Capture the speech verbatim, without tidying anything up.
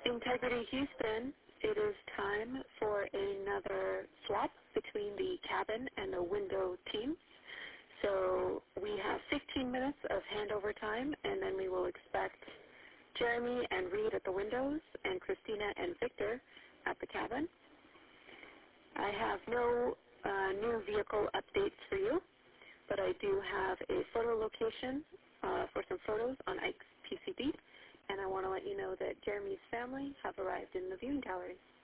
Integrity Houston, it is time for another swap between the cabin and the window teams. So we have fifteen minutes of handover time, and then we will expect Jeremy and Reed at the windows and Christina and Victor at the cabin. I have no uh, new vehicle updates for you, but I do have a photo location uh, for some photos on Ike's P C B, and I want to let you know that Jeremy's family have arrived in the viewing gallery.